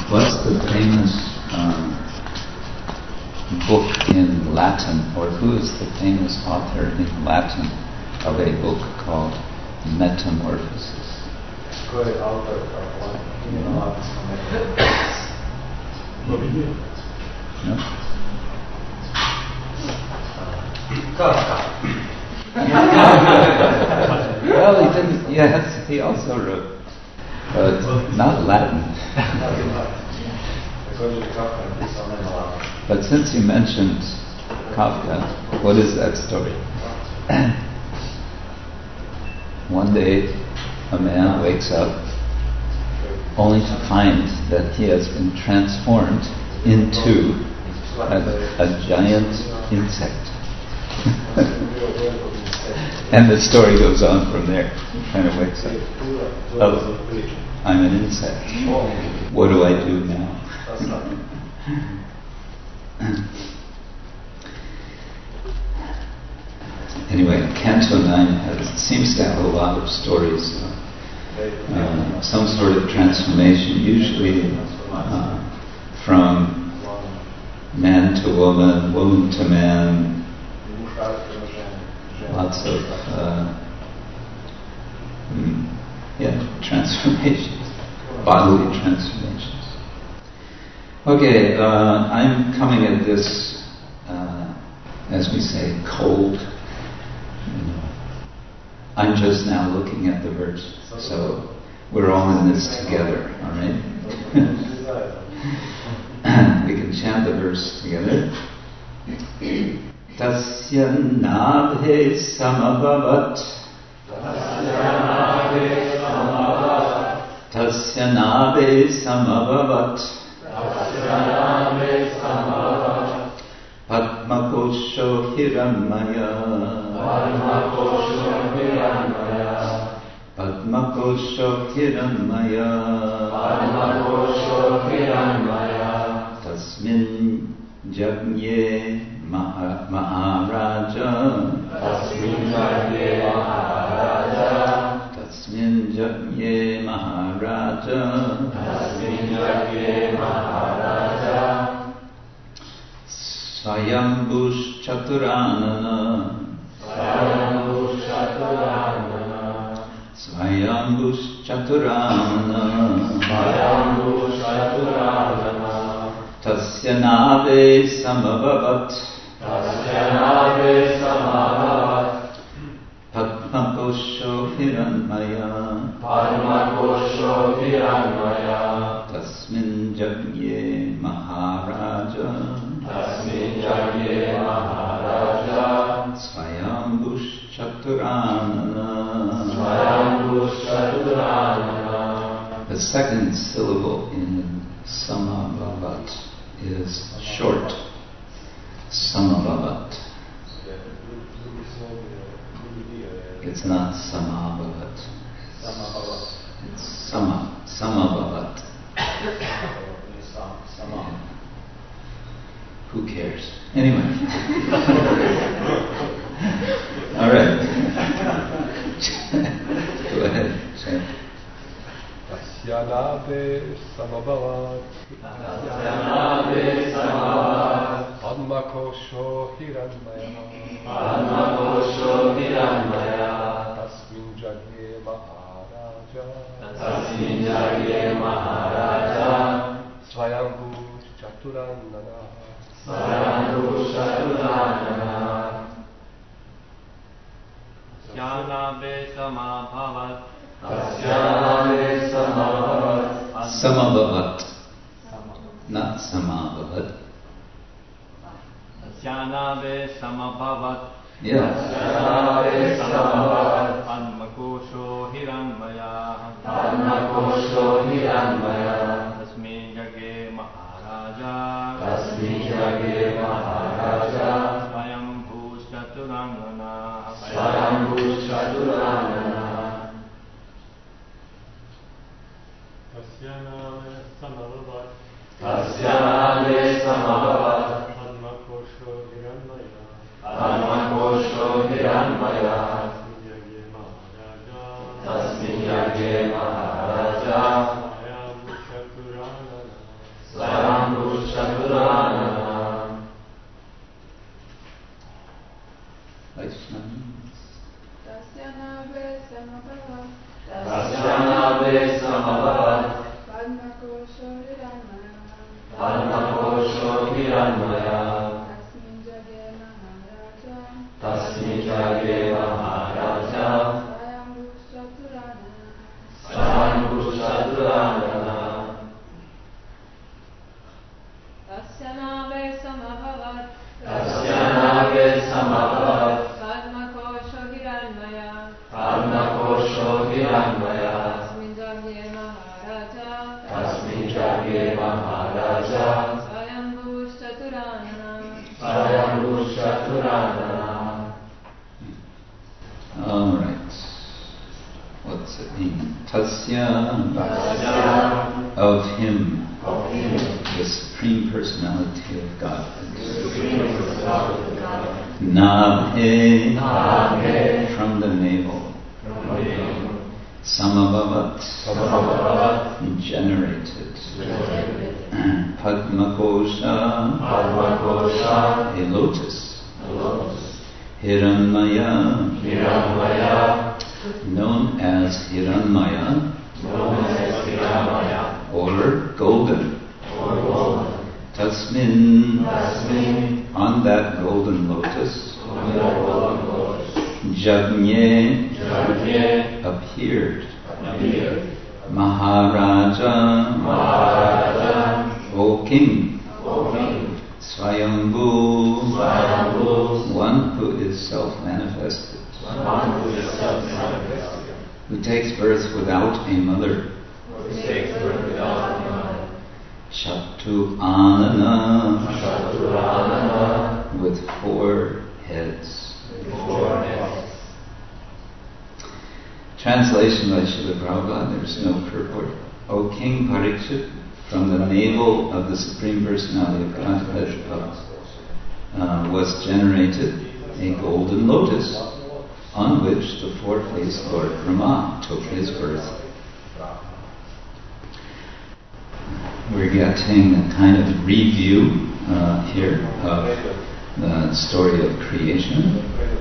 What's the famous book in Latin, or who is the famous author in Latin of a book called Metamorphosis? Good author of one. No? Kafka. Well, he didn't. Yes, he also wrote, but not Latin. But since you mentioned Kafka, what is that story? One day, a man wakes up only to find that he has been transformed into a giant insect. And the story goes on from there. He kind of wakes up. Oh, I'm an insect. What do I do now? Anyway, Canto 9 seems to have a lot of stories, some sort of transformation, usually from man to woman, woman to man, lots of transformations, bodily transformations. Okay, I'm coming at this, as we say, cold. I'm just now looking at the verse, so we're all in this together, all right? We can chant the verse together. Tasya nabhe samabhavat. Tasya nabhe samabhavat. Padma kosho hiramaya. Padma kosho hiramaya. Tasmin jagye maharaja. Tasmin jagye maharaja. Swayambhush chaturanana. Swayambhush chaturanana. Tasya nave samabhavat. Padma kosho hiranmaya. Tasmin jagye maharaja. Swayambhush chaturanana. The second syllable in samabhavat is short. Samabhavat. It's not samabhavat. It's samabhavat. Who cares? Anyway. All right. Go ahead. Tasyanave samabhavat. Padma kosho hiranmaya. Tasmin jagye maharaja. Swayambhu chaturanana. Tasyanave samabhavat. Samabhavat. Not samabhavat. Tasyanave samabhavat. Yeah. Padma kosho hiranmaya. Tasmin jagye maharaja. Swayambhu chaturangana. Tasyanave samabhavat. Padma kosho hiranmaya. Tasmin jagye maharaja. Padmakosho Hiranmaya. Tasmin Jage Maharaja. Swayambhu Chaturangana. Tasyanave samabhavat. Tasyanave samabhavat. Padmakosho Hiranmaya. Padmakosho Hiranmaya. Tasmin Jagye Maharaja. Tasmin Jage Maharaja. Swayambhu Chaturangana. Swayambhu Chaturangana. All right. What's it mean? Tasya, of him, the Supreme Personality of Godhead. Nabhe, from the navel. Samabhavat, generated. Padmakosha, a lotus. Hiranmaya, known as Hiranmaya, or golden. Tasmin, on that golden lotus, Jagnye, appeared. Maharaja, O king. Swayambhu, one who is self-manifested, who takes birth without a mother. Shatu Anana, with 4 heads. Translation by Srila Prabhupada, there's no purport. O King Parikshit, from the navel of the Supreme Personality of Godhead was generated a golden lotus on which the 4-faced Lord Brahma took his birth. We're getting a kind of review here of the story of creation.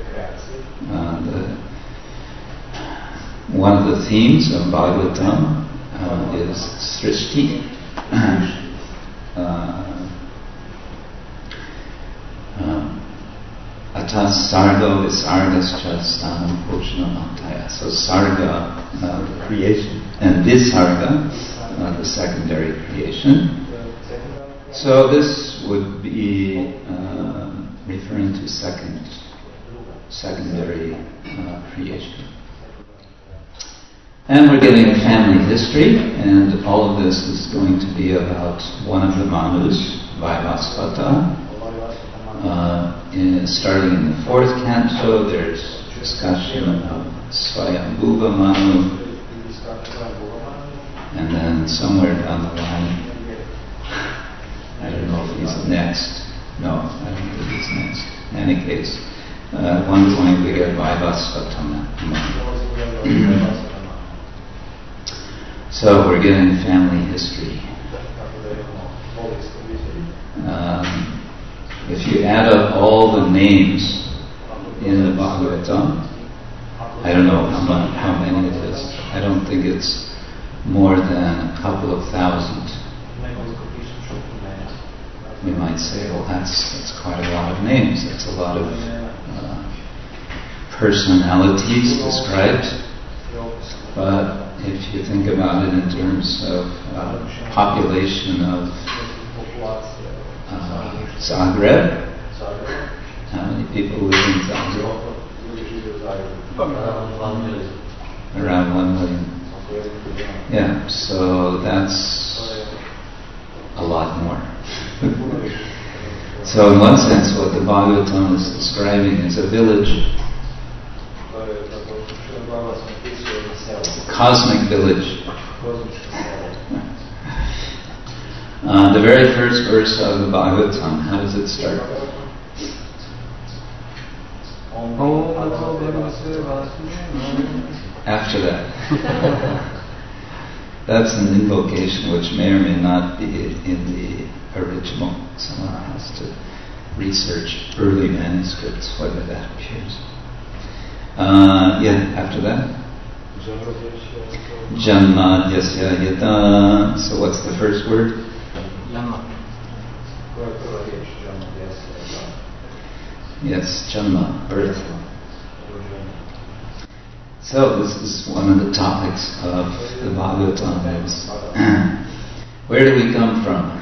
One of the themes of Bhagavatam is Srishti. Atas sarga visargascha stanam poshanam antaya. So sarga, the creation, and visarga, the secondary creation. So this would be referring to secondary creation. And we're getting family history, and all of this is going to be about one of the Manus, Vaivasvata. Starting in the 4th canto, there's discussion of Swayambhuva Manu, and then somewhere down the line, I don't know if he's next. No, I don't think he's next. In any case, at one point we get Vaivasvata Manu. So we're getting family history. If you add up all the names in the Bhagavatam, I don't know how many it is. I don't think it's more than a couple of thousand. We might say, well, that's quite a lot of names. That's a lot of personalities described. But if you think about it in terms of population of Zagreb, how many people live in Zagreb? Around 1 million. Yeah, so that's a lot more. So in one sense, what the Bhagavatam is describing is a village. Cosmic village. The very first verse of the Bhagavatam, how does it start? After that. That's an invocation which may or may not be in the original. Someone has to research early manuscripts whether that appears. After that? Janma Yasya Yata. So what's the first word? Yes, Janma, birth. So this is one of the topics of the Bhagavatam is where do we come from?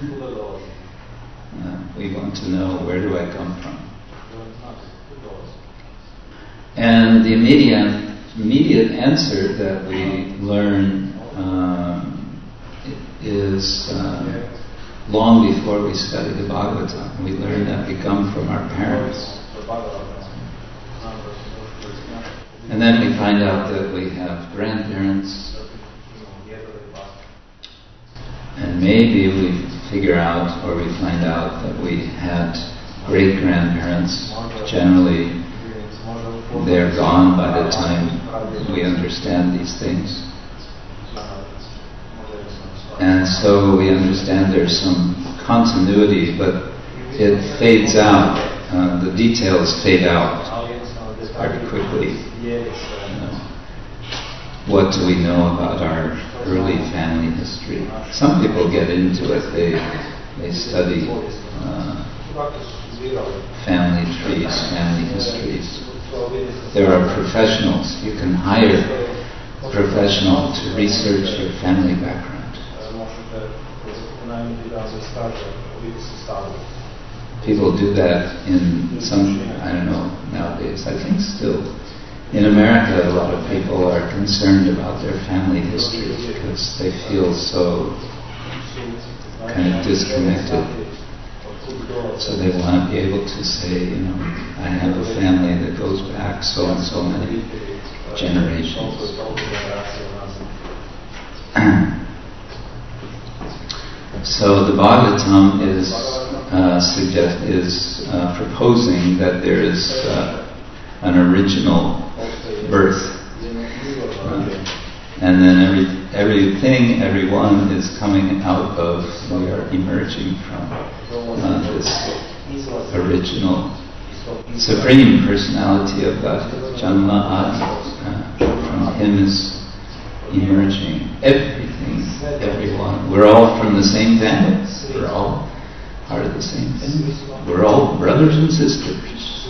We want to know, where do I come from? And the immediate answer that we learn is long before we study the Bhagavatam. We learn that we come from our parents. And then we find out that we have grandparents. And maybe we figure out, or we find out that we had great-grandparents. Generally, they're gone by the time we understand these things. And so we understand there's some continuity, but it fades out. The details fade out very quickly. What do we know about our early family history? Some people get into it. They study family trees, family histories. There are professionals. You can hire a professional to research your family background. People do that in some, I don't know, nowadays, I think still. In America, a lot of people are concerned about their family history because they feel so kind of disconnected. So they want to be able to say, I have a family that goes back so and so many generations. So the Bhagavatam is proposing that there is an original birth, and then everything, everyone is coming out of. We are emerging from this original Supreme Personality of Godhead, Janma Adi. From Him is emerging everything, everyone. We're all from the same family. We're all part of the same family. We're all brothers and sisters.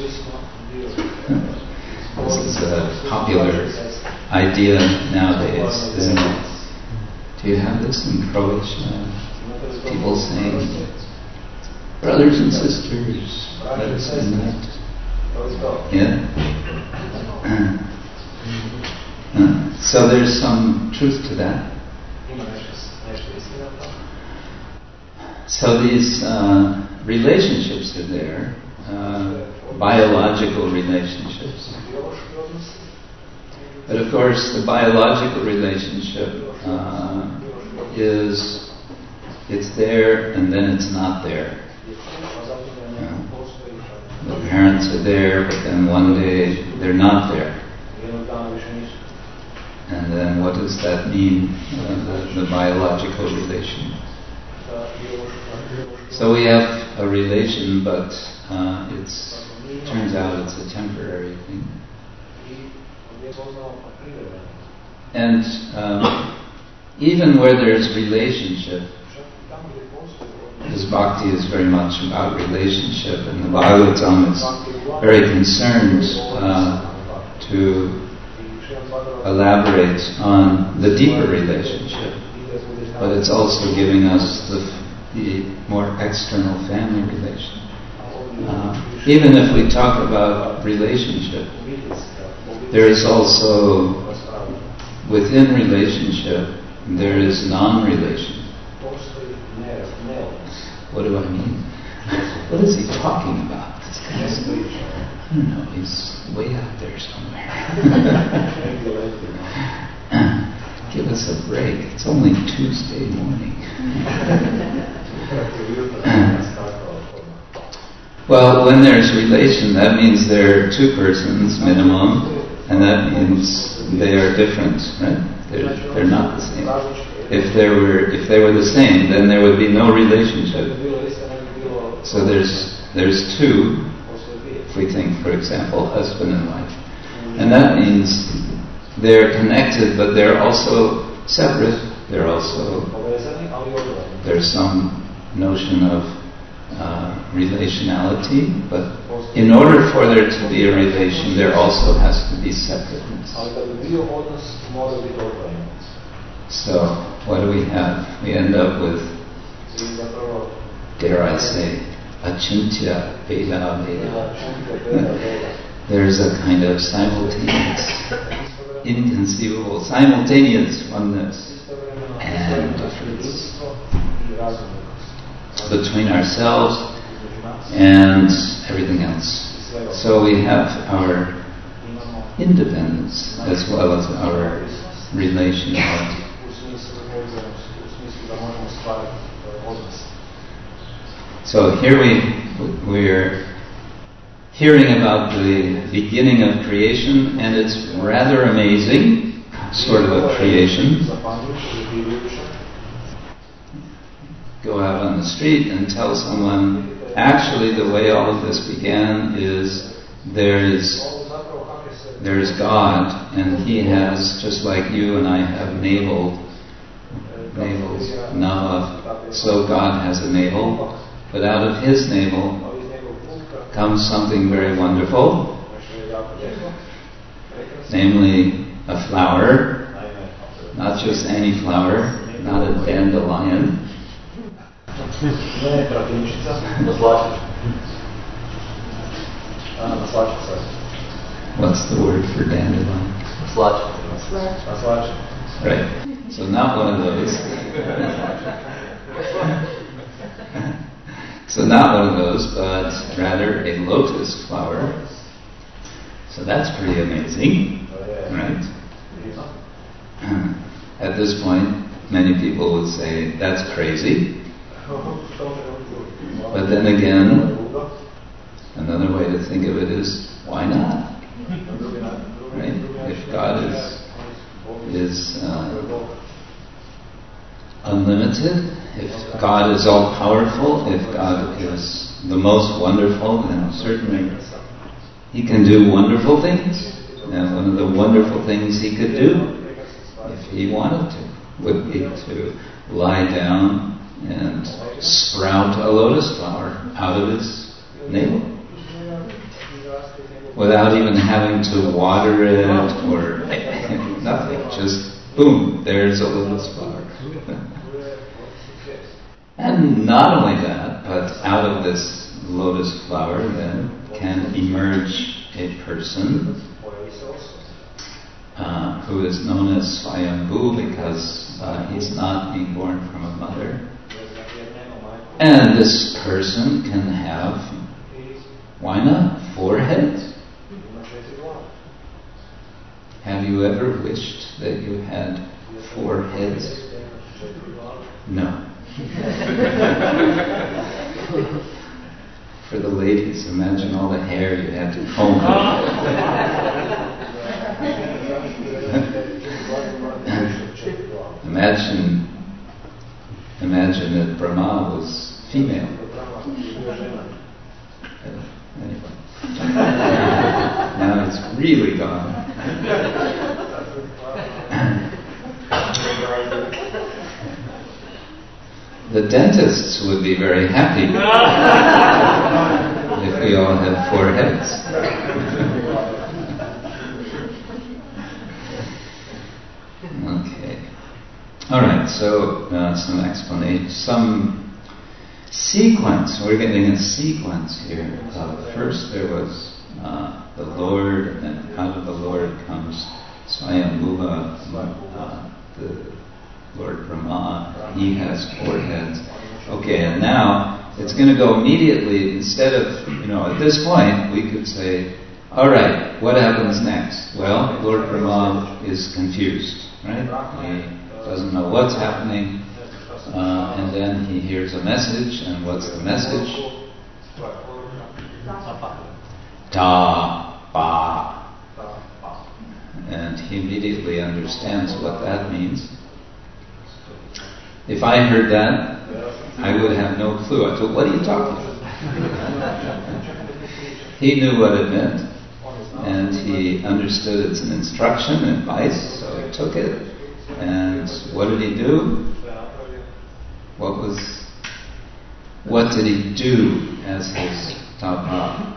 This is a popular idea nowadays, isn't it? Do you have this in Croatia? People saying, brothers and sisters, let us unite. Yeah? So there's some truth to that. So these relationships are there, biological relationships. But of course, the biological relationship it's there and then it's not there. The parents are there, but then one day they're not there. And then what does that mean, the biological relation? So we have a relation, but turns out it's a temporary thing. And even where there's relationship, because bhakti is very much about relationship, and the Bhagavatam is very concerned to elaborate on the deeper relationship, but it's also giving us the more external family relation. Even if we talk about relationship, there is also, within relationship, there is non-relation. What do I mean? What is he talking about? This guy is, I don't know, he's way out there somewhere. Give us a break. It's only Tuesday morning. Well, when there's relation, that means there are two persons minimum, and that means they are different, right? They're not the same. If they were the same, then there would be no relationship. So there's two. If we think, for example, husband and wife, and that means they're connected, but they're also separate. There's some notion of relationality, but in order for there to be a relation, there also has to be separateness. So, what do we have? We end up with, dare I say, achintya veda veda. There's a kind of simultaneous, inconceivable, simultaneous oneness and difference between ourselves and everything else. So we have our independence as well as our relationality. So here we're hearing about the beginning of creation, and it's rather amazing, sort of a creation. Go out on the street and tell someone, actually the way all of this began is there's God, and He has, just like you and I have navels, nava, so God has a navel, but out of His navel comes something very wonderful, namely a flower, not just any flower, not a dandelion. What's the word for dandelion? Right. So not one of those. So not one of those, but rather a lotus flower. So that's pretty amazing, right? At this point, many people would say, that's crazy. But then again, another way to think of it is, why not? Right? If God is unlimited, if God is all-powerful, if God is the most wonderful, then certainly He can do wonderful things. And one of the wonderful things He could do, if He wanted to, would be to lie down and sprout a lotus flower out of His navel, without even having to water it or nothing. Just boom, there's a lotus flower. And not only that, but out of this lotus flower then can emerge a person who is known as Swayambhu because he's not being born from a mother. And this person can have, why not, 4 heads? Have you ever wished that you had 4 heads? No. For the ladies, imagine all the hair you had to comb. Imagine that Brahma was female. Anyway. Now it's really gone. The dentists would be very happy if we all had 4 heads. Okay. All right. So some explanation, some sequence. We're getting a sequence here. First there was the Lord, and then out of the Lord comes Swayambhuva, the Lord Brahma. He has 4 heads. Okay, and now it's going to go immediately. Instead of, at this point we could say, all right, what happens next? Well, Lord Brahma is confused, right? He doesn't know what's happening, and then he hears a message, and what's the message? Ta pa. And he immediately understands what that means. If I heard that, I would have no clue. I thought, what are you talking about? He knew what it meant, and he understood it's an instruction, advice, so he took it. And what did he do? What what did he do as his tapa?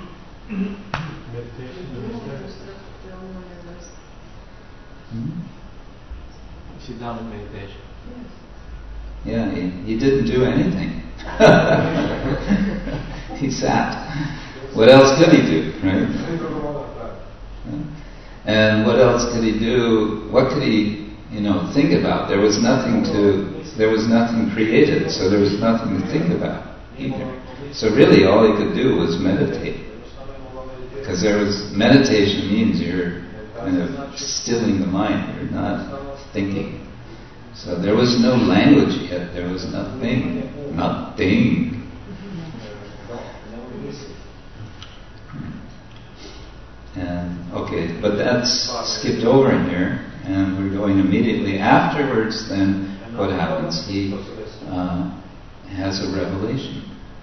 Sit down in meditation. Yeah, he didn't do anything. He sat. What else could he do, right? And what else could he do? What could he, think about? There was nothing created, so there was nothing to think about either. So really all he could do was meditate. Because meditation means you're kind of stilling the mind, you're not thinking. So there was no language yet, there was nothing. And okay, but that's skipped over in here, and we're going immediately afterwards. Then what happens? He has a revelation.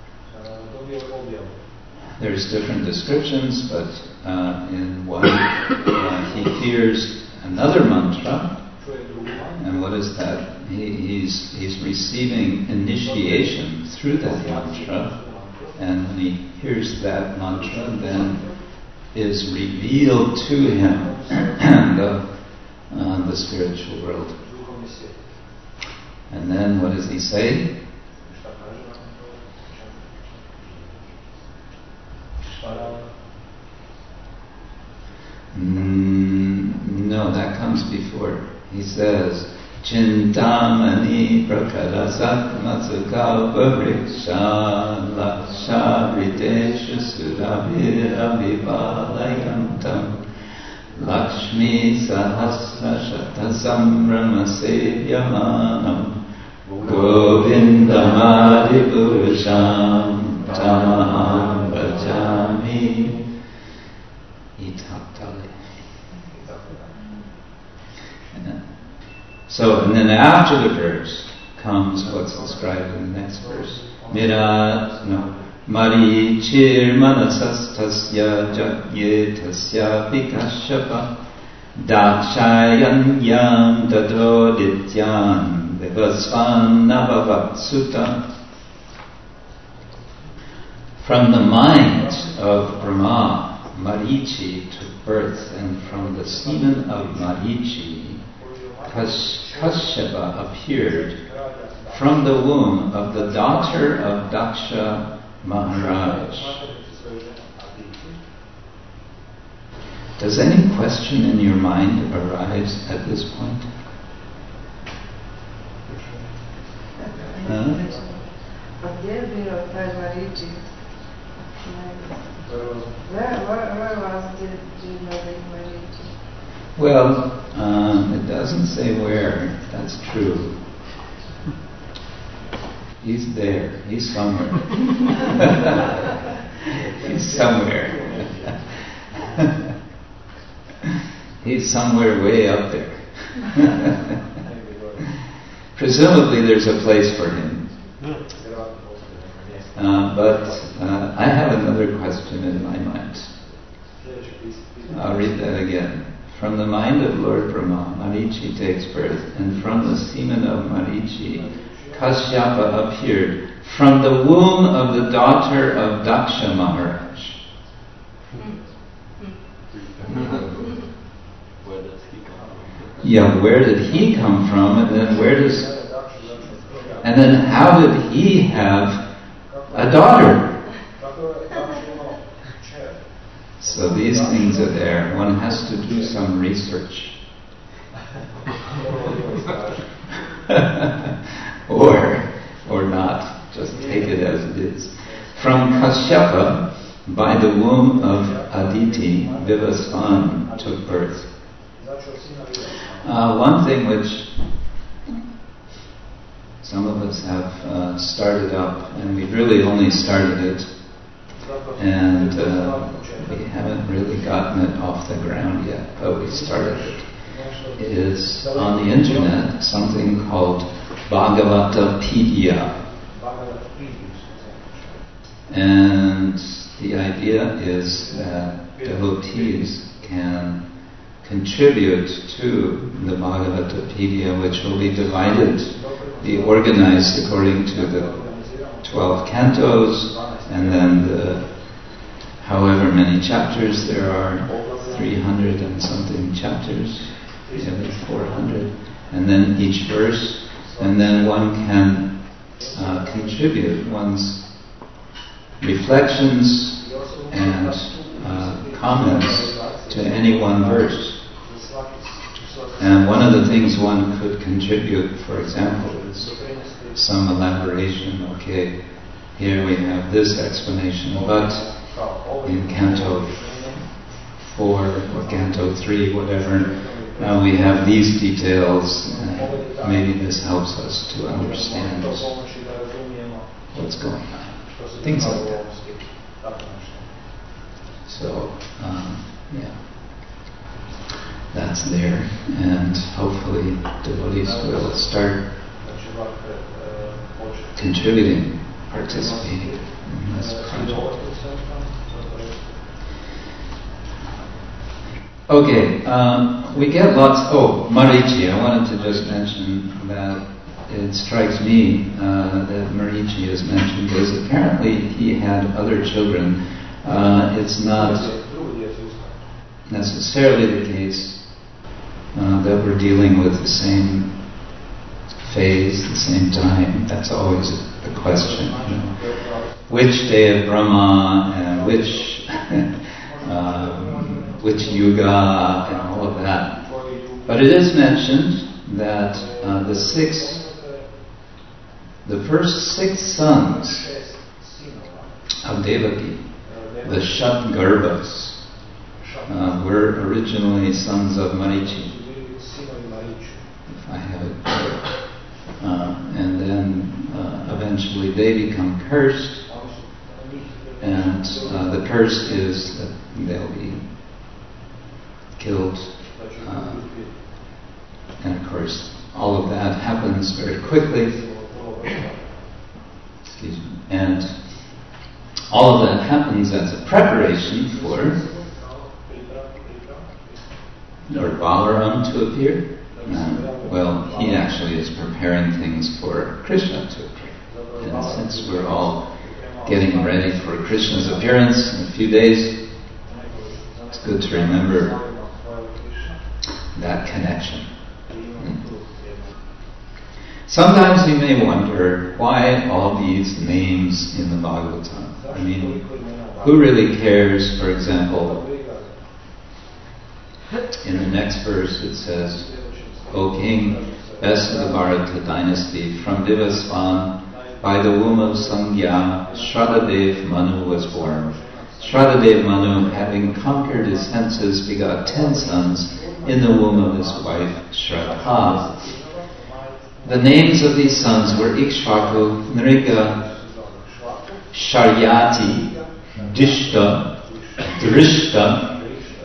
There's different descriptions, but in one he hears another mantra. And what is that? He's receiving initiation through that mantra, and when he hears that mantra, then is revealed to him the spiritual world. And then what does he say? No, that comes before. He says, Chintamani prakarasat matsukalpa vriksha laksha ritesha suravira vivalayantam lakshmi sahasra shata sambrama sevyamanam govindamadi purusham tamaham bhajami. So, and then after the verse comes what's described in the next verse. Marichir manasastasya jagye tasya vikashapa dakshayanyam dadodityan vivasvan navavatsuta. From the mind of Brahma, Marichi took birth, and from the semen of Marichi, Kashyapa appeared from the womb of the daughter of Daksha Maharaj. Does any question in your mind arise at this point? Where was the Marichi? Well, it doesn't say where. That's true. He's there. He's somewhere. He's somewhere. He's somewhere way up there. Presumably there's a place for him. But I have another question in my mind. I'll read that again. From the mind of Lord Brahma, Marichi takes birth, and from the semen of Marichi, Kashyapa appeared from the womb of the daughter of Daksha Maharaj. Where does he come from? Yeah, where did he come from, and then how did he have a daughter? So these things are there. One has to do some research. or not. Just take it as it is. From Kashyapa, by the womb of Aditi, Vivasvan took birth. One thing which some of us have started up, and we've really only started it, and we haven't really gotten it off the ground yet, but we started it, is on the internet something called Bhagavatapedia. And the idea is that devotees can contribute to the Bhagavatapedia, which will be organized according to 12 cantos, and then however many chapters there are, 300 and something chapters, maybe 400, and then each verse, and then one can contribute one's reflections and comments to any one verse. And one of the things one could contribute, for example, is some elaboration. Okay, here we have this explanation, but in Canto 4 or Canto 3, whatever, now we have these details, and maybe this helps us to understand what's going on. Things like that. So, yeah. That's there, and hopefully devotees will start contributing, participating in this project. Okay, we get lots. Oh, Marichi, I wanted to just mention that it strikes me that Marichi is mentioned because apparently he had other children. It's not necessarily the case that we're dealing with the same phase, the same time. That's always the question. You know. Which day of Brahma and which yuga and all of that. But it is mentioned that the first 6 sons of Devaki, the Shatgarbhas, were originally sons of Marichi, if I have it correct. And then eventually they become cursed, and the curse is that they'll be killed. And of course, all of that happens very quickly. Excuse me. And all of that happens as a preparation for Lord Balaram to appear. Well, he actually is preparing things for Krishna to appear. And since we're all getting ready for Krishna's appearance in a few days, it's good to remember that connection. Sometimes you may wonder why all these names in the Bhagavatam. I mean, who really cares? For example, in the next verse it says, O king, best of the Bharata dynasty, from Vivasvan, by the womb of Sangya, Shraddhadev Manu was born. Shraddhadev Manu, having conquered his senses, begot 10 sons in the womb of his wife Shraddha. The names of these sons were Ikshvaku, Nriga, Sharyati, Dishta, Drishta,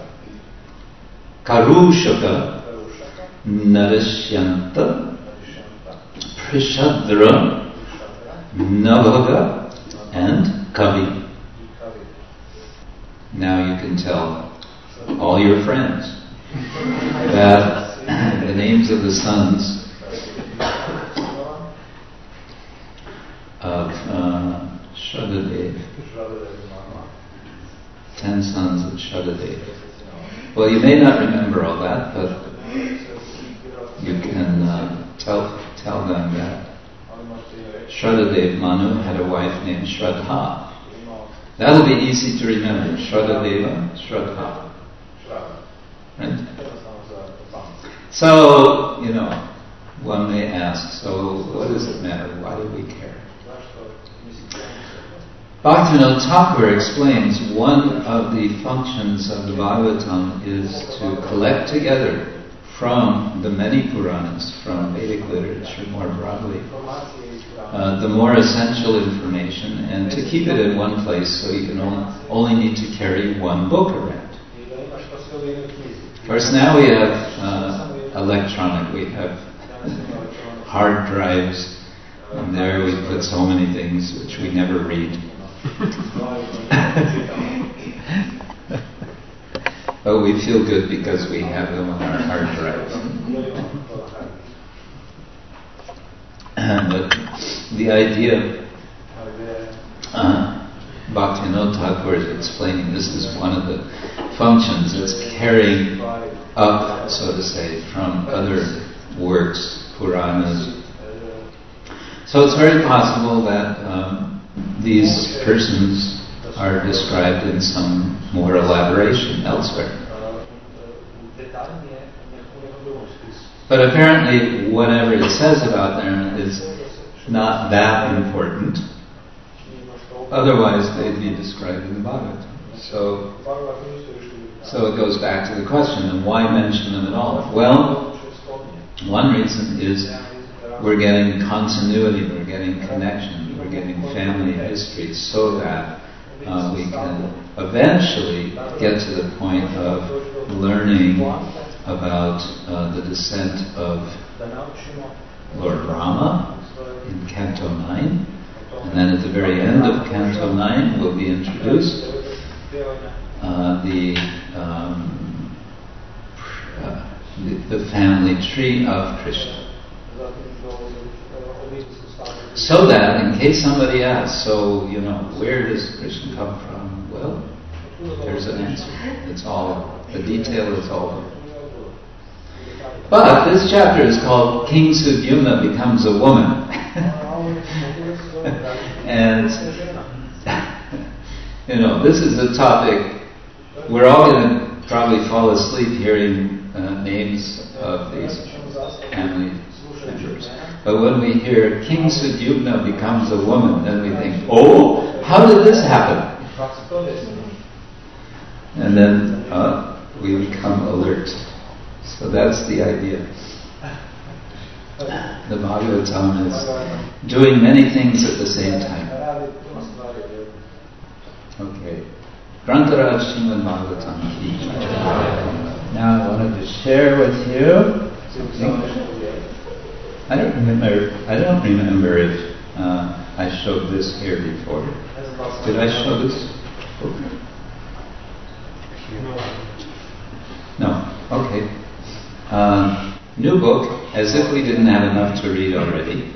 Karushaka, Narishyanta, Prishadra, Navaga, and Kavi. Now you can tell all your friends that the names of the sons of Shraddhadev, 10 sons of Shraddhadev. Well, you may not remember all that, but you can tell them that Shraddhadev Manu had a wife named Shraddha. That'll be easy to remember. Shraddhadeva, Shraddha. Right? So, one may ask, so what does it matter? Why do we care? Bhaktivinoda Thakur explains one of the functions of the Bhagavatam is to collect together from the many Puranas, from Vedic literature more broadly, the more essential information, and to keep it in one place so you can only need to carry one book around. Of course, now we have electronic, we have hard drives, and there we put so many things which we never read. But we feel good because we have them on our hard drives. But the idea Vinod Thakur is explaining, this is one of the functions. It's carrying up, so to say, from other works, Puranas. So it's very possible that these persons are described in some more elaboration elsewhere. But apparently, whatever it says about them is not that important. Otherwise, they'd be described in the Bhagavatam. So it goes back to the question, and why mention them at all? Well, one reason is we're getting continuity, we're getting connection, we're getting family history, so that we can eventually get to the point of learning about the descent of Lord Brahma in Canto 9. And then at the very end of Canto 9 will be introduced the family tree of Krishna. So that, in case somebody asks, so, where does Krishna come from? Well, there's an answer. It's all, the detail is all. But this chapter is called King Sudyumna Becomes a Woman. And, this is a topic, we're all going to probably fall asleep hearing names of these family members. But when we hear King Sudyumna becomes a woman, then we think, oh, how did this happen? And then we become alert. So that's the idea. The Bhagavatam is doing many things at the same time. Okay. Grantaraj Srimad Bhagavatam. Now I wanted to share with you something. I don't remember if I showed this here before. Did I show this? No. Okay. New book, as if we didn't have enough to read already.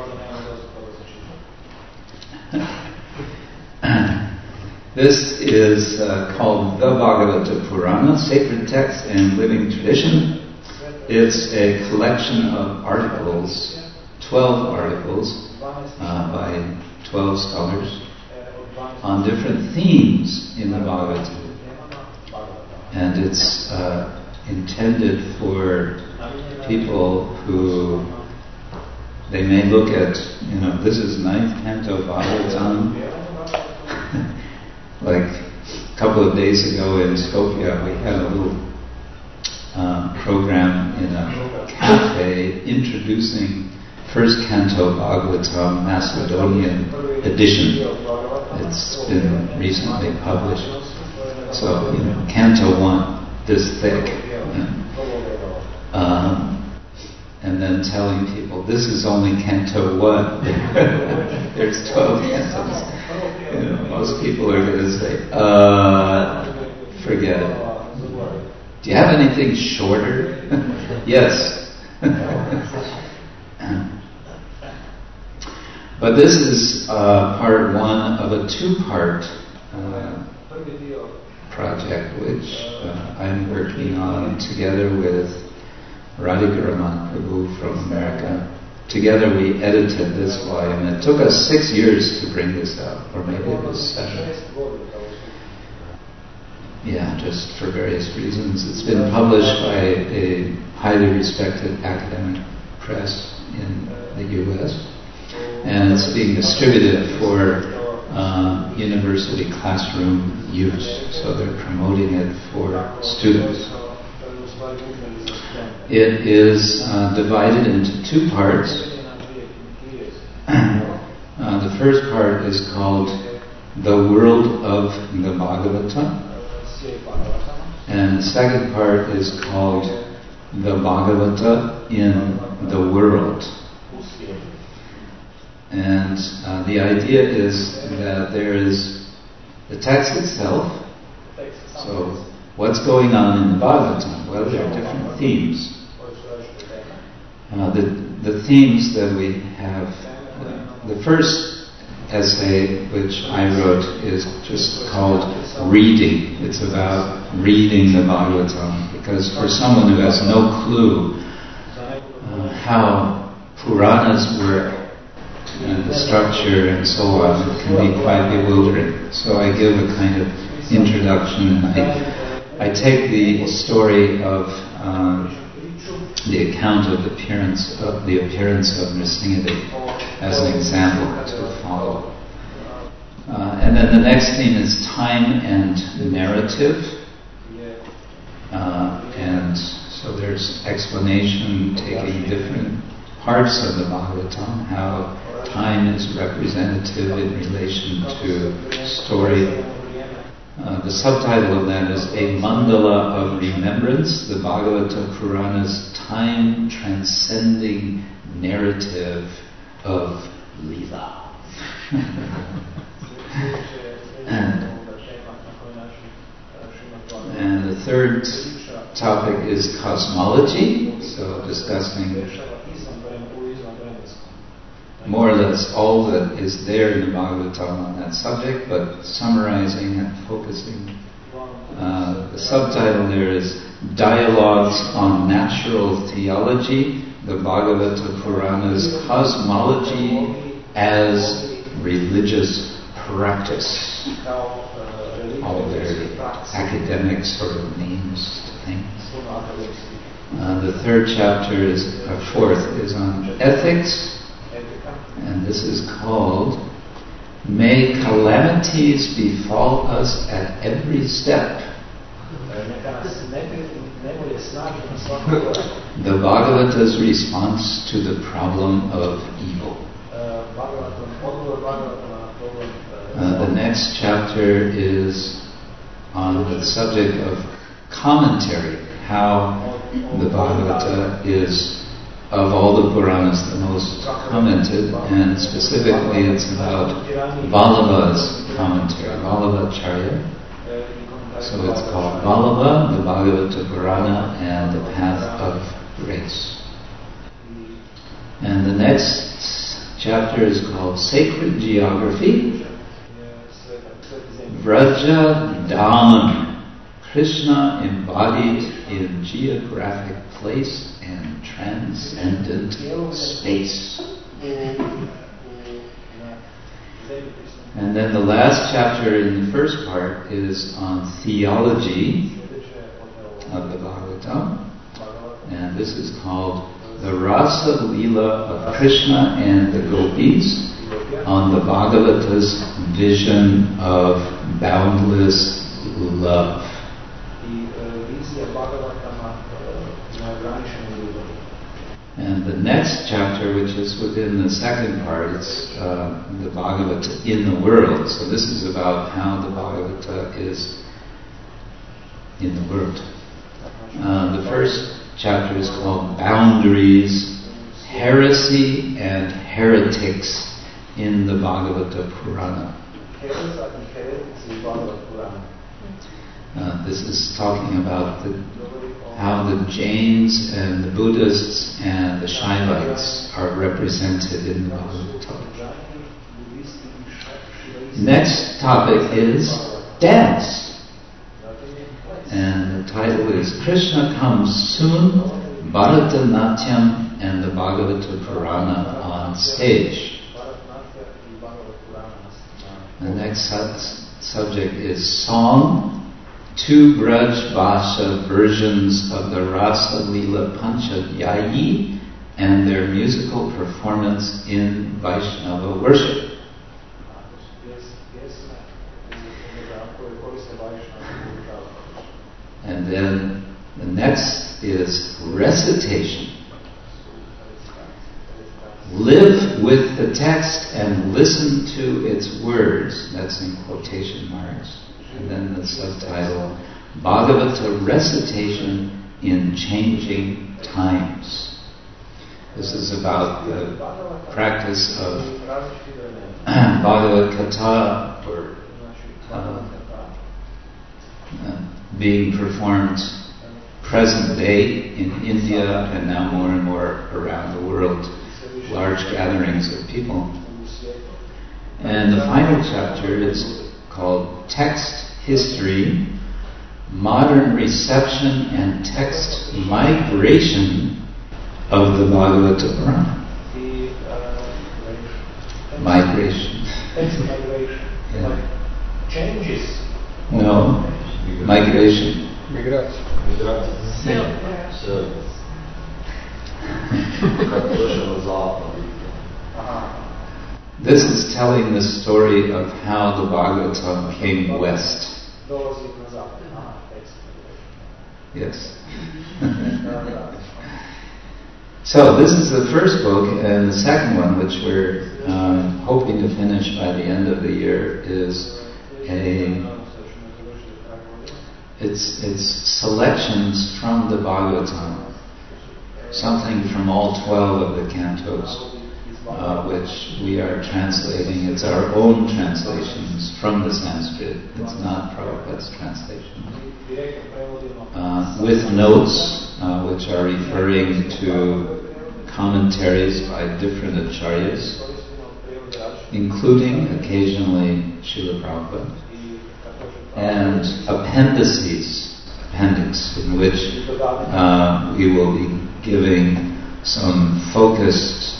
This is called The Bhagavata Purana, Sacred Text and Living Tradition. It's a collection of articles, 12 articles by 12 scholars on different themes in the Bhagavatam. And it's intended for people who they may look at, this is 9th Canto Bhagavatam. Like a couple of days ago in Skopje, we had a little program in a cafe introducing First Canto Bhagavatam Macedonian edition. It's been recently published. So, Canto 1, this thick. And then telling people, this is only Canto 1. There's 12 cantos. Most people are going to say, forget it. Do you have anything shorter? Yes. But this is part one of a two-part project which I'm working on together with Radhikaraman Prabhu from America. Together we edited this volume. It took us 6 years to bring this out, or maybe it was 7. Yeah, just for various reasons. It's been published by a highly respected academic press in the U.S. and it's being distributed for university classroom use. So they're promoting it for students. It is divided into two parts. The first part is called The World of the Bhagavata. And the second part is called The Bhagavata in the World. And the idea is that there is the text itself. So, what's going on in the Bhagavatam? Well, there are different themes. The themes that we have, the first essay which I wrote is just called Reading. It's about reading the Bhagavatam, because for someone who has no clue how Puranas work and the structure and so on, it can be quite bewildering. So I give a kind of introduction, and I take the story of the account of the appearance of Nrsimhadev as an example to follow. And then the next theme is time and narrative. And so there's explanation taking different parts of the Bhagavatam, how time is representative in relation to story. The subtitle of that is A Mandala of Remembrance, the Bhagavata Purana's time-transcending narrative of Leela. And the third topic is cosmology, so discussing more or less all that is there in the Bhagavatam on that subject, but summarizing and focusing. The subtitle there is Dialogues on Natural Theology, the Bhagavata Purana's Cosmology as Religious Practice. All very academic sort of names to things. The third chapter fourth is on ethics. And this is called May Calamities Befall Us at Every Step. The Bhagavata's response to the problem of evil. The next chapter is on the subject of commentary, how the Bhagavata is, of all the Puranas, the most commented, and specifically it's about Vallabha's commentary, Vallabhacharya. So it's called Vallabha, the Bhagavata Purana, and the Path of Grace. And the next chapter is called Sacred Geography. Vraja Daman, Krishna embodied in geographic place and transcendent space. And then the last chapter in the first part is on theology of the Bhagavatam, and this is called The Rasa Leela of Krishna and the Gopis on the Bhagavata's vision of boundless love. And the next chapter, which is within the second part, it's the Bhagavata in the world. So this is about how the Bhagavata is in the world. The first chapter is called Boundaries, Heresy and Heretics in the Bhagavata Purana. This is talking about how the Jains and the Buddhists and the Shaivites are represented in the Bhagavatam. Next topic is dance. And the title is Krishna Comes Soon, Bharatanatyam and the Bhagavata Purana on Stage. The next subject is Song, two Braj Bhasha versions of the Rasa Leela Panchadhyayi and their musical performance in Vaishnava worship. And then the next is recitation. Live with the text and listen to its words. That's in quotation marks. And then the subtitle, Bhagavata Recitation in Changing Times. This is about the practice of Bhagavad Gita, or being performed present day in India and now more and more around the world, large gatherings of people. And the final chapter is called Text History, Modern Reception and Text Migration of the Bhagavata Purana. Migration. Text migration. Yeah. Like changes. No, migration. Миграция. This is telling the story of how the Bhagavatam came west. Dolazí na západ. Text Yes. So this is the first book, and the second one, which we're hoping to finish by the end of the year, is it's selections from the Bhagavatam, something from all 12 of the cantos, which we are translating. It's our own translations from the Sanskrit. It's not Prabhupada's translation. With notes, which are referring to commentaries by different acharyas, including occasionally Srila Prabhupada, and appendix in which we will be giving some focused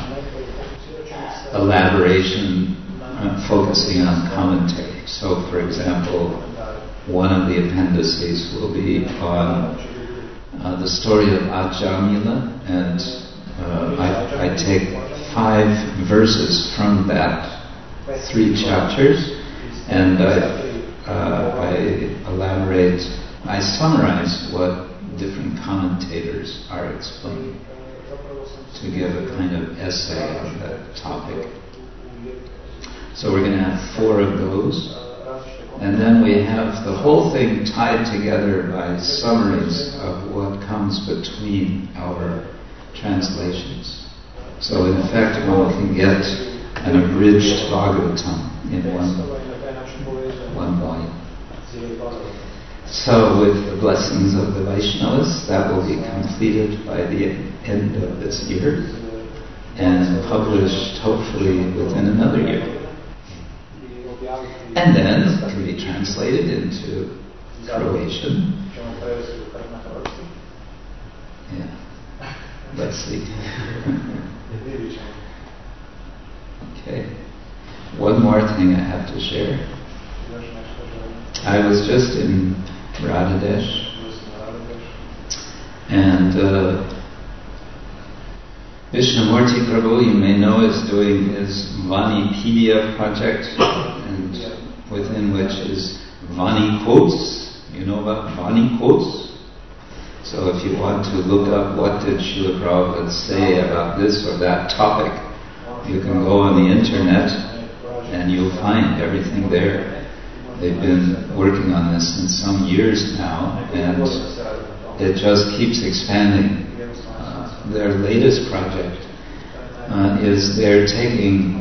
elaboration focusing on commentary. So, for example, one of the appendices will be on the story of Ajamila, and I take 5 verses from that 3 chapters, and I elaborate, I summarize what different commentators are explaining to give a kind of essay on that topic. So we're going to have 4 of those. And then we have the whole thing tied together by summaries of what comes between our translations. So in effect, one can get an abridged Bhagavatam in one volume. So with the blessings of the Vaishnavas, that will be completed by the end of this year and published hopefully within another year. And then it can be translated into Croatian. Yeah. Let's see. Okay. One more thing I have to share. I was just in Radhadesh, and Vishnamurti Prabhu, you may know, is doing his Vanipedia project, and within which is Vani quotes. You know about Vani quotes? So if you want to look up what did Srila Prabhupada say about this or that topic, you can go on the internet and you'll find everything there. They've been working on this in some years now, and it just keeps expanding. Their latest project is they're taking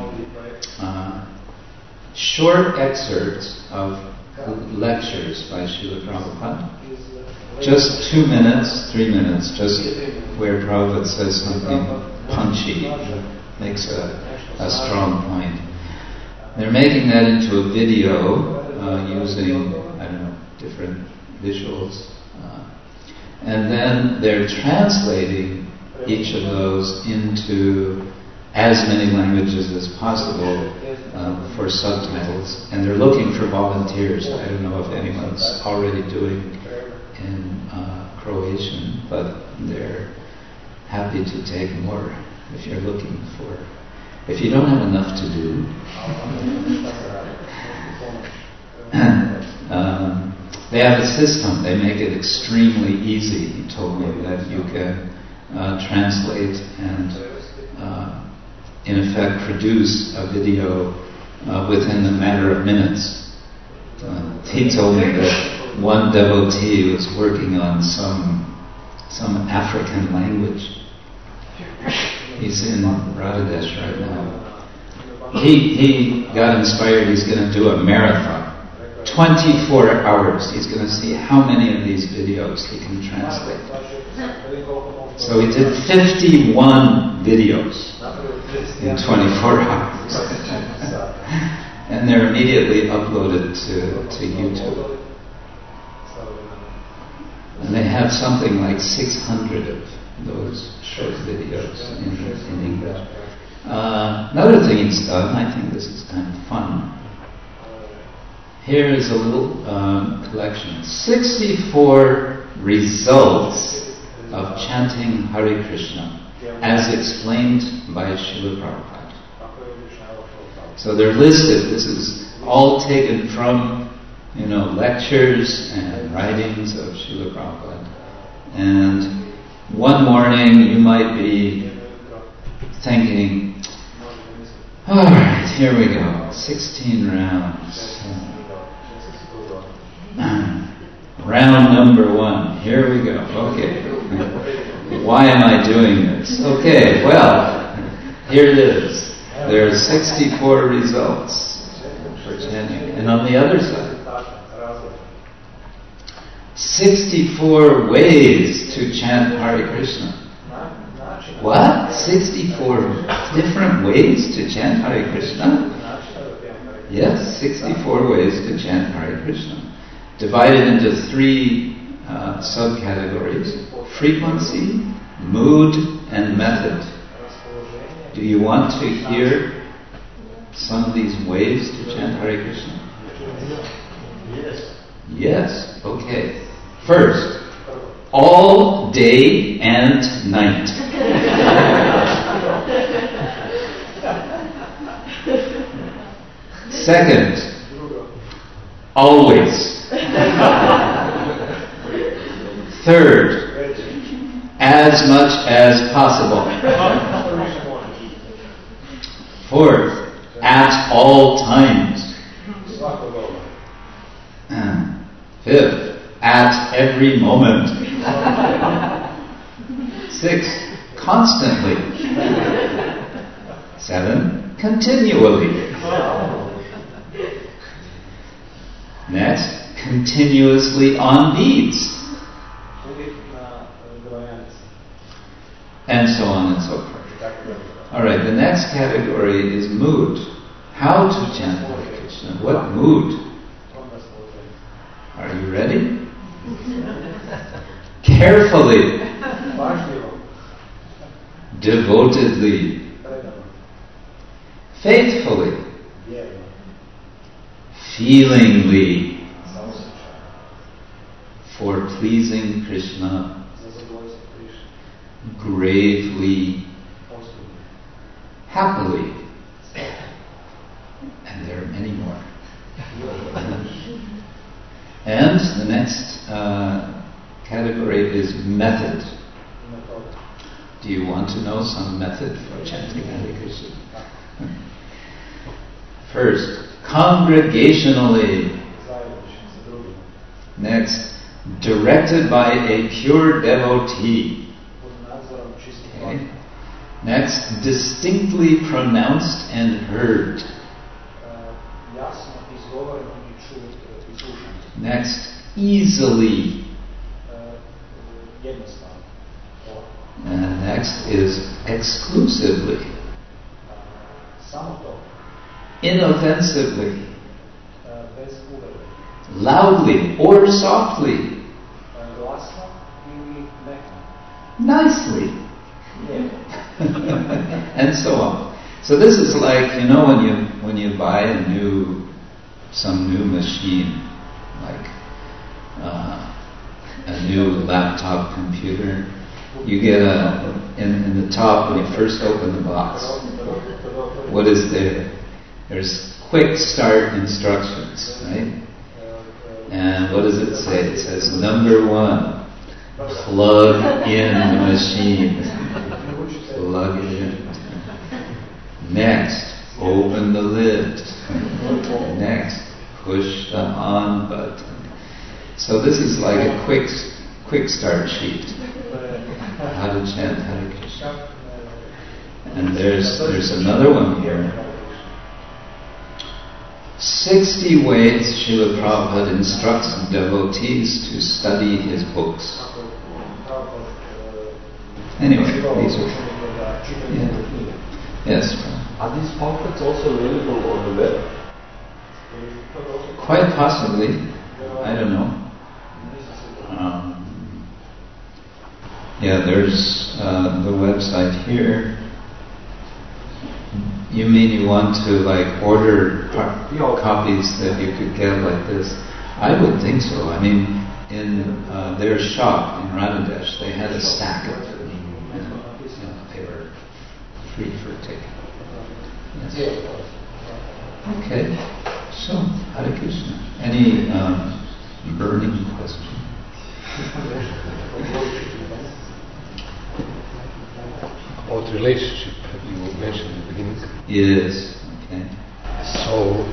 short excerpts of lectures by Srila Prabhupada, just 2 minutes, 3 minutes, just where Prabhupada says something punchy, makes a strong point. They're making that into a video using, different visuals. And then they're translating each of those into as many languages as possible for subtitles. And they're looking for volunteers. I don't know if anyone's already doing in Croatian, but they're happy to take more if you're looking for. If you don't have enough to do, they have a system. They make it extremely easy. He told me that you can translate and, in effect, produce a video within a matter of minutes. He told me that one devotee was working on some African language. He's in Radhadesh right now. He got inspired. He's going to do a marathon. 24 hours. He's going to see how many of these videos he can translate. So he did 51 videos in 24 hours. they're immediately uploaded to YouTube. And they have something like 600 of those short videos in English. Another thing he's done, I think this is kind of fun. Here is a little collection. 64 results of chanting Hare Krishna as explained by Srila Prabhupada. So they're listed. This is all taken from, lectures and writings of Srila Prabhupada. And one morning you might be thinking, all right, here we go, 16 rounds. Round number 1, here we go. Okay. Why am I doing this? Okay, well, here it is. There are 64 results for chanting. And on the other side, 64 ways to chant Hare Krishna. What? 64 different ways to chant Hare Krishna? Yes, 64 ways to chant Hare Krishna. Divided into 3 subcategories: frequency, mood, and method. Do you want to hear some of these ways to chant Hare Krishna? Yes, okay. First, all day and night. Second, always. Third, as much as possible. Fourth, at all times. Fifth, at every moment. Sixth, constantly. 7, continually. Next, continuously on beats. And so on and so forth. Alright, the next category is mood. How to chant Hare Krishna? What mood? Are you ready? Carefully. Devotedly. Faithfully. Feelingly. For pleasing Krishna. Gravely. Happily. And there are many more. And the next category is method. Do you want to know some method for chanting Hare Krishna? First, congregationally. Next, directed by a pure devotee. Okay. Next, distinctly pronounced and heard. Next, easily. And next is exclusively. Inoffensively. Loudly or softly. Nicely. And so on. So this is like, when you buy some new machine, like a new laptop computer, you get in the top when you first open the box. What is there? There's quick start instructions, right? And what does it say? It says, number 1, plug in the machine. Plug it in. Next, open the lid. Next, push the on button. So this is like a quick start sheet. How to chant Hare Krishna. And there's another one here. 60 ways Srila Prabhupada instructs devotees to study his books. Anyway, these are... Yeah. Yes. Are these pamphlets also available on the web? Quite possibly. I don't know. Yeah, there's the website here. You mean you want to like order copies that you could get like this? I would think so. I mean, in their shop in Radhadesh, they had a stack of them, and they were free for taking. Yes. Okay. So, Hare Krishna. Any burning question? About relationship, you mentioned in the beginning. Yes. Okay. So,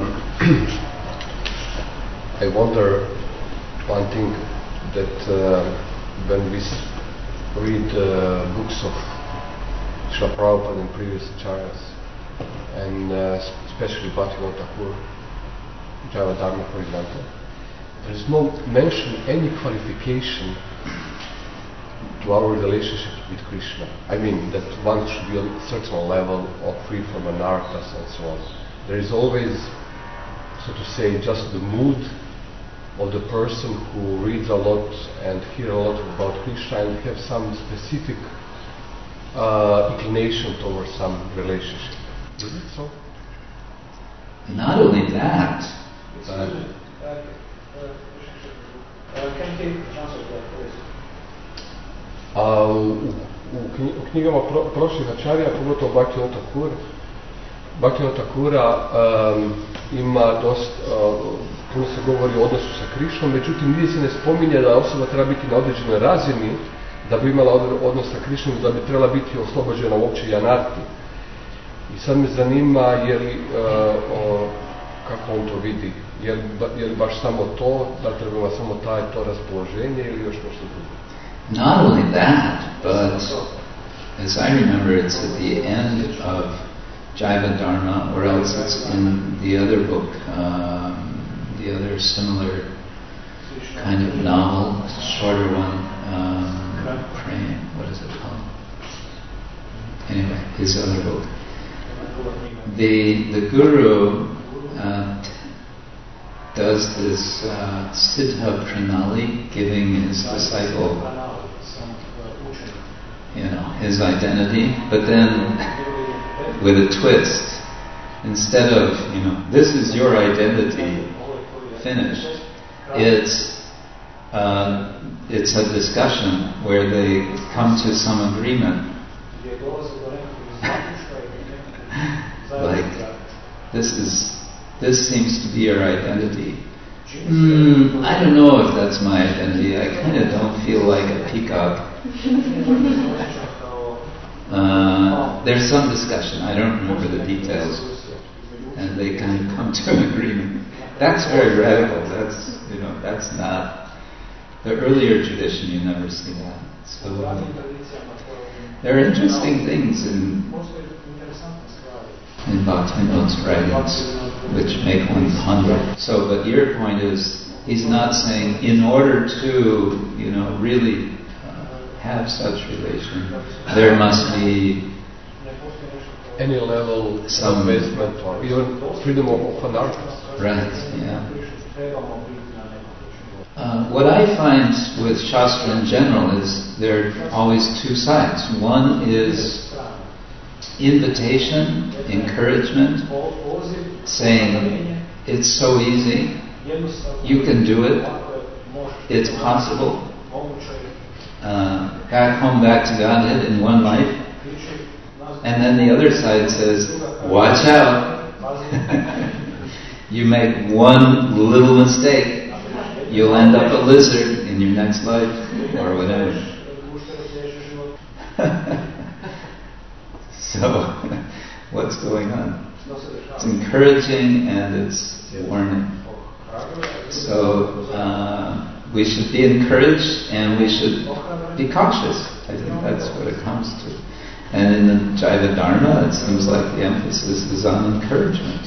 I wonder one thing, that when we read books of Srila Prabhupada and previous acharyas, and especially Bhaktivinoda Thakur, Java Dharma, for example, there is no mention, any qualification to our relationship with Krishna. I mean, that one should be on a certain level or free from anarthas and so on. There is always, so to say, just the mood of the person who reads a lot and hears a lot about Krishna and have some specific inclination towards some relationship. Is it so? Not only that, but Can you answer that, please? U knjigama prošlih ačarija, pogotovo Bhaktivinoda Thakura, ima puno se govori o odnosu sa Krišnom, međutim nigdje se ne spominje da osoba treba biti na određenoj razini da bi imala odnos sa Krišnom, da bi trebala biti oslobođena uopće janarti. I sad me zanima kako on to vidi, je li baš samo to, da treba ima samo to raspoloženje ili još nešto drugo? not only that, but as I remember, it's at the end of Jaiva Dharma, or else it's in the other book, the other similar kind of novel, shorter one, Praying, what is it called? Anyway, his other book. The Guru does this Siddha Pranali, giving his disciple, his identity, but then with a twist. Instead of, this is your identity, finished, it's a discussion where they come to some agreement. Like, this seems to be your identity. I don't know if that's my identity. I kind of don't feel like a peacock. There's some discussion. I don't remember the details. And they kind of come to an agreement. That's very radical. That's not the earlier tradition. You never see that. So there are interesting things in Bhaktivinoda's writings which make one ponder. So, but your point is, he's not saying in order to, really have such relation, there must be any level some investment or even freedom of anarchist. Right, yeah. What I find with Shastra in general is there are always two sides. One is invitation, encouragement, saying it's so easy, you can do it, it's possible. Back home, back to Godhead in one life. And then the other side says, watch out. You make one little mistake, you'll end up a lizard in your next life, or whatever. So, what's going on? It's encouraging and it's warning. So, we should be encouraged and we should be cautious. I think that's what it comes to. And in the Jaiva Dharma, it seems like the emphasis is on encouragement.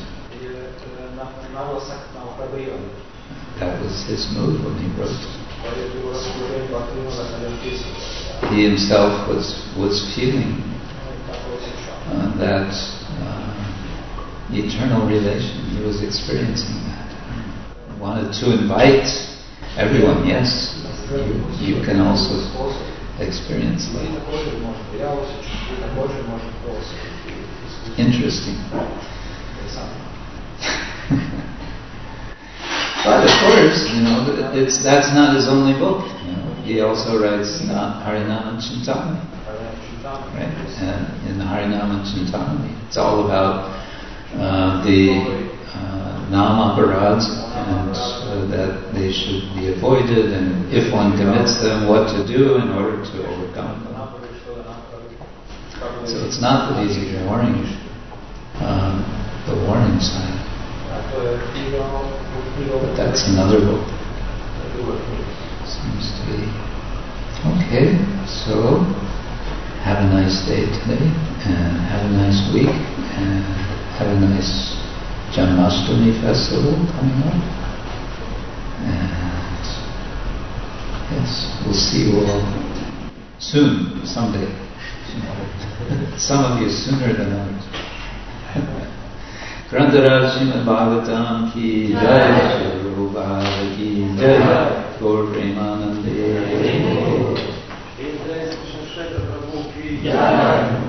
That was his mood when he wrote. He himself was feeling that eternal relation. He was experiencing that. He wanted to invite everyone, yes, you can also experience that. Interesting. But of course, that's not his only book. He also writes Harinama Chintamani, right? And in Harinama Chintamani, it's all about the nama-aparads and that they should be avoided, and if one commits them, what to do in order to overcome them. So it's not that he's ignoring the warning sign. But that's another book. Seems to be. Okay, so have a nice day today, and have a nice week, and have a nice Janmashtami festival coming up. And yes, we'll see you all soon, someday. Some of you sooner than others. Grantaraj Srimad Bhagavatam ki jai, Shri Prabhupada ki jai, Gaur Premanande. Jai.